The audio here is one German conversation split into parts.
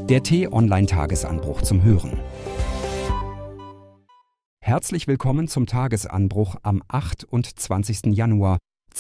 Der T-Online-Tagesanbruch zum Hören. Herzlich willkommen zum Tagesanbruch am 28. Januar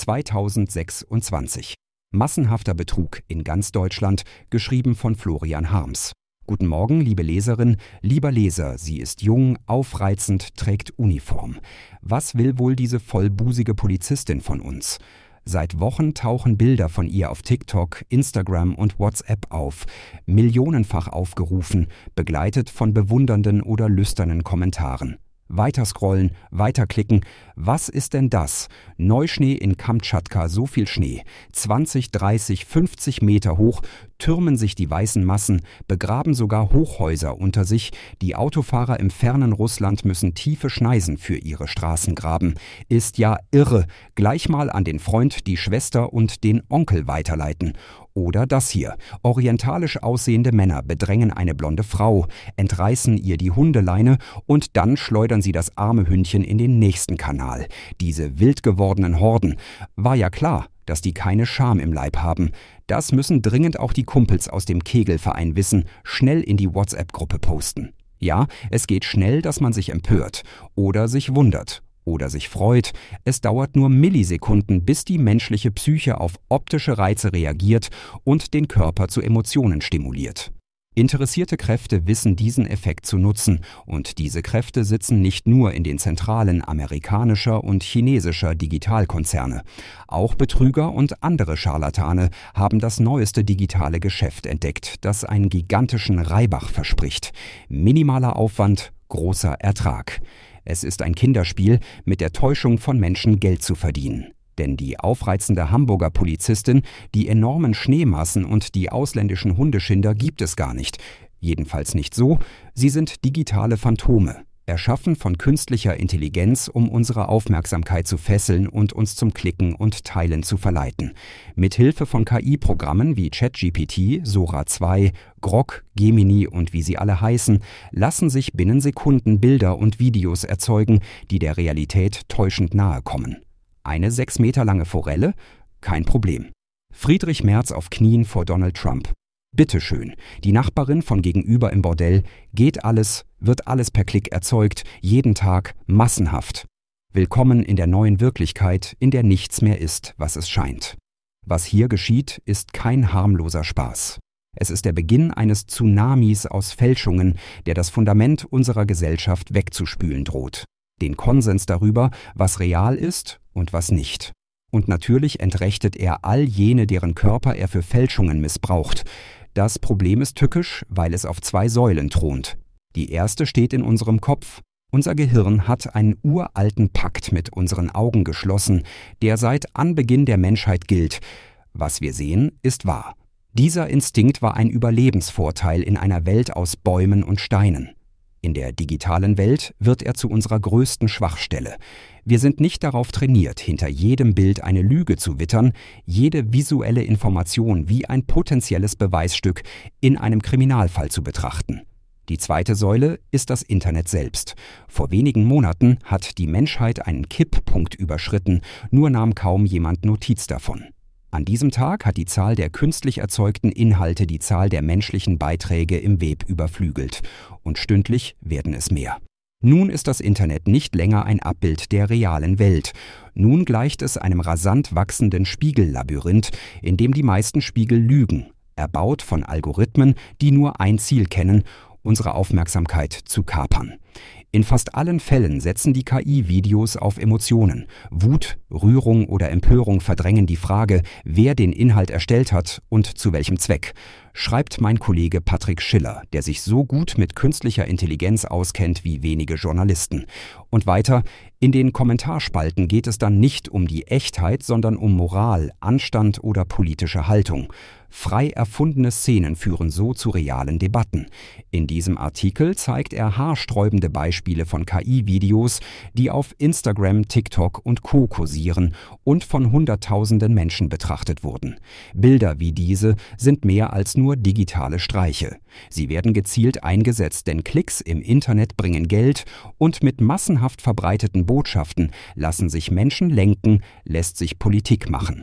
2026. Massenhafter Betrug in ganz Deutschland, geschrieben von Florian Harms. Guten Morgen, liebe Leserin, lieber Leser. Sie ist jung, aufreizend, trägt Uniform. Was will wohl diese vollbusige Polizistin von uns? Seit Wochen tauchen Bilder von ihr auf TikTok, Instagram und WhatsApp auf, millionenfach aufgerufen, begleitet von bewundernden oder lüsternen Kommentaren. Weiter scrollen, weiterklicken. Was ist denn das? Neuschnee in Kamtschatka, so viel Schnee. 20, 30, 50 Meter hoch türmen sich die weißen Massen, begraben sogar Hochhäuser unter sich. Die Autofahrer im fernen Russland müssen tiefe Schneisen für ihre Straßen graben. Ist ja irre. Gleich mal an den Freund, die Schwester und den Onkel weiterleiten. Oder das hier. Orientalisch aussehende Männer bedrängen eine blonde Frau, entreißen ihr die Hundeleine und dann schleudern sie das arme Hündchen in den nächsten Kanal. Diese wild gewordenen Horden. War ja klar, dass die keine Scham im Leib haben. Das müssen dringend auch die Kumpels aus dem Kegelverein wissen, schnell in die WhatsApp-Gruppe posten. Ja, es geht schnell, dass man sich empört oder sich wundert. Oder sich freut. Es dauert nur Millisekunden, bis die menschliche Psyche auf optische Reize reagiert und den Körper zu Emotionen stimuliert. Interessierte Kräfte wissen diesen Effekt zu nutzen, und diese Kräfte sitzen nicht nur in den Zentralen amerikanischer und chinesischer Digitalkonzerne. Auch Betrüger und andere Scharlatane haben das neueste digitale Geschäft entdeckt, das einen gigantischen Reibach verspricht. Minimaler Aufwand, großer Ertrag. Es ist ein Kinderspiel, mit der Täuschung von Menschen Geld zu verdienen. Denn die aufreizende Hamburger Polizistin, die enormen Schneemassen und die ausländischen Hundeschinder gibt es gar nicht. Jedenfalls nicht so, sie sind digitale Phantome. Erschaffen von künstlicher Intelligenz, um unsere Aufmerksamkeit zu fesseln und uns zum Klicken und Teilen zu verleiten. Mithilfe von KI-Programmen wie ChatGPT, Sora 2, Grok, Gemini und wie sie alle heißen, lassen sich binnen Sekunden Bilder und Videos erzeugen, die der Realität täuschend nahe kommen. Eine 6 Meter lange Forelle? Kein Problem. Friedrich Merz auf Knien vor Donald Trump. Bitteschön, die Nachbarin von gegenüber im Bordell, wird alles per Klick erzeugt, jeden Tag, massenhaft. Willkommen in der neuen Wirklichkeit, in der nichts mehr ist, was es scheint. Was hier geschieht, ist kein harmloser Spaß. Es ist der Beginn eines Tsunamis aus Fälschungen, der das Fundament unserer Gesellschaft wegzuspülen droht. Den Konsens darüber, was real ist und was nicht. Und natürlich entrechtet er all jene, deren Körper er für Fälschungen missbraucht. Das Problem ist tückisch, weil es auf 2 Säulen thront. Die erste steht in unserem Kopf. Unser Gehirn hat einen uralten Pakt mit unseren Augen geschlossen, der seit Anbeginn der Menschheit gilt. Was wir sehen, ist wahr. Dieser Instinkt war ein Überlebensvorteil in einer Welt aus Bäumen und Steinen. In der digitalen Welt wird er zu unserer größten Schwachstelle. Wir sind nicht darauf trainiert, hinter jedem Bild eine Lüge zu wittern, jede visuelle Information wie ein potenzielles Beweisstück in einem Kriminalfall zu betrachten. Die zweite Säule ist das Internet selbst. Vor wenigen Monaten hat die Menschheit einen Kipppunkt überschritten, nur nahm kaum jemand Notiz davon. An diesem Tag hat die Zahl der künstlich erzeugten Inhalte die Zahl der menschlichen Beiträge im Web überflügelt. Und stündlich werden es mehr. Nun ist das Internet nicht länger ein Abbild der realen Welt. Nun gleicht es einem rasant wachsenden Spiegellabyrinth, in dem die meisten Spiegel lügen, erbaut von Algorithmen, die nur ein Ziel kennen: unsere Aufmerksamkeit zu kapern. In fast allen Fällen setzen die KI-Videos auf Emotionen. Wut, Rührung oder Empörung verdrängen die Frage, wer den Inhalt erstellt hat und zu welchem Zweck, schreibt mein Kollege Patrick Schiller, der sich so gut mit künstlicher Intelligenz auskennt wie wenige Journalisten. Und weiter, in den Kommentarspalten geht es dann nicht um die Echtheit, sondern um Moral, Anstand oder politische Haltung. Frei erfundene Szenen führen so zu realen Debatten. In diesem Artikel zeigt er haarsträubende Beispiele von KI-Videos, die auf Instagram, TikTok und Co. kursieren und von Hunderttausenden Menschen betrachtet wurden. Bilder wie diese sind mehr als nur digitale Streiche. Sie werden gezielt eingesetzt, denn Klicks im Internet bringen Geld und mit massenhaft verbreiteten Botschaften lassen sich Menschen lenken, lässt sich Politik machen.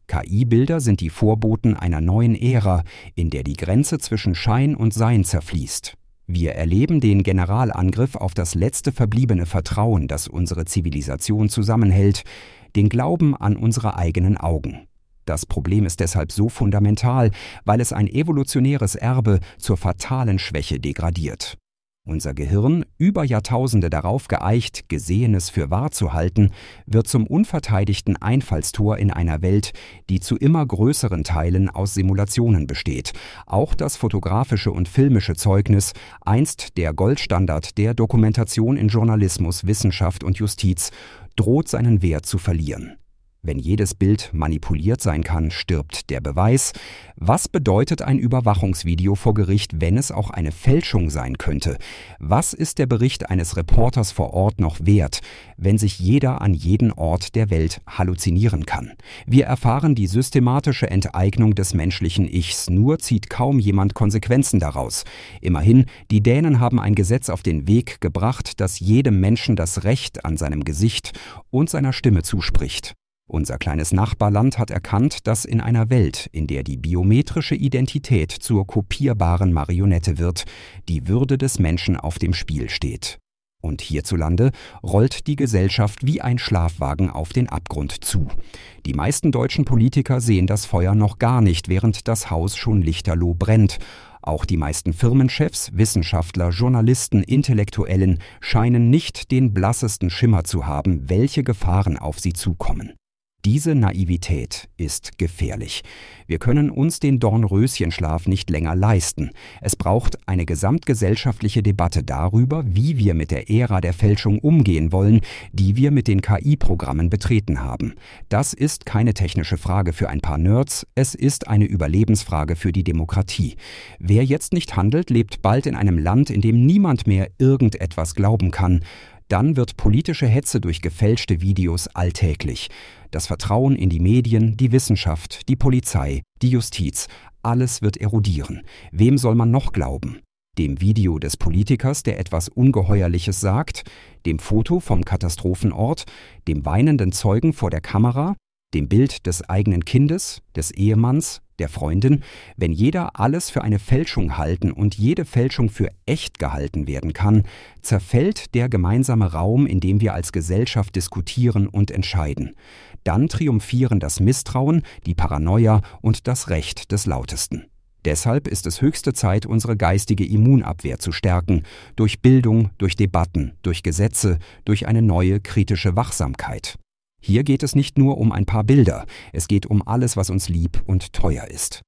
KI-Bilder sind die Vorboten einer neuen Ära, in der die Grenze zwischen Schein und Sein zerfließt. Wir erleben den Generalangriff auf das letzte verbliebene Vertrauen, das unsere Zivilisation zusammenhält, den Glauben an unsere eigenen Augen. Das Problem ist deshalb so fundamental, weil es ein evolutionäres Erbe zur fatalen Schwäche degradiert. Unser Gehirn, über Jahrtausende darauf geeicht, Gesehenes für wahr zu halten, wird zum unverteidigten Einfallstor in einer Welt, die zu immer größeren Teilen aus Simulationen besteht. Auch das fotografische und filmische Zeugnis, einst der Goldstandard der Dokumentation in Journalismus, Wissenschaft und Justiz, droht seinen Wert zu verlieren. Wenn jedes Bild manipuliert sein kann, stirbt der Beweis. Was bedeutet ein Überwachungsvideo vor Gericht, wenn es auch eine Fälschung sein könnte? Was ist der Bericht eines Reporters vor Ort noch wert, wenn sich jeder an jeden Ort der Welt halluzinieren kann? Wir erfahren die systematische Enteignung des menschlichen Ichs, nur zieht kaum jemand Konsequenzen daraus. Immerhin, die Dänen haben ein Gesetz auf den Weg gebracht, das jedem Menschen das Recht an seinem Gesicht und seiner Stimme zuspricht. Unser kleines Nachbarland hat erkannt, dass in einer Welt, in der die biometrische Identität zur kopierbaren Marionette wird, die Würde des Menschen auf dem Spiel steht. Und hierzulande rollt die Gesellschaft wie ein Schlafwagen auf den Abgrund zu. Die meisten deutschen Politiker sehen das Feuer noch gar nicht, während das Haus schon lichterloh brennt. Auch die meisten Firmenchefs, Wissenschaftler, Journalisten, Intellektuellen scheinen nicht den blassesten Schimmer zu haben, welche Gefahren auf sie zukommen. Diese Naivität ist gefährlich. Wir können uns den Dornröschenschlaf nicht länger leisten. Es braucht eine gesamtgesellschaftliche Debatte darüber, wie wir mit der Ära der Fälschung umgehen wollen, die wir mit den KI-Programmen betreten haben. Das ist keine technische Frage für ein paar Nerds, es ist eine Überlebensfrage für die Demokratie. Wer jetzt nicht handelt, lebt bald in einem Land, in dem niemand mehr irgendetwas glauben kann. Dann wird politische Hetze durch gefälschte Videos alltäglich. Das Vertrauen in die Medien, die Wissenschaft, die Polizei, die Justiz, alles wird erodieren. Wem soll man noch glauben? Dem Video des Politikers, der etwas Ungeheuerliches sagt, dem Foto vom Katastrophenort, dem weinenden Zeugen vor der Kamera, dem Bild des eigenen Kindes, des Ehemanns, der Freundin? Wenn jeder alles für eine Fälschung halten und jede Fälschung für echt gehalten werden kann, zerfällt der gemeinsame Raum, in dem wir als Gesellschaft diskutieren und entscheiden. Dann triumphieren das Misstrauen, die Paranoia und das Recht des Lautesten. Deshalb ist es höchste Zeit, unsere geistige Immunabwehr zu stärken, durch Bildung, durch Debatten, durch Gesetze, durch eine neue kritische Wachsamkeit. Hier geht es nicht nur um ein paar Bilder, es geht um alles, was uns lieb und teuer ist.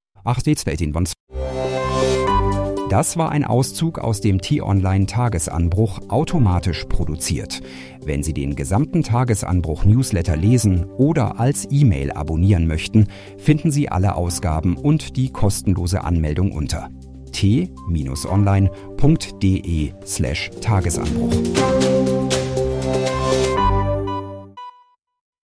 Das war ein Auszug aus dem T-Online-Tagesanbruch, automatisch produziert. Wenn Sie den gesamten Tagesanbruch-Newsletter lesen oder als E-Mail abonnieren möchten, finden Sie alle Ausgaben und die kostenlose Anmeldung unter t-online.de/Tagesanbruch.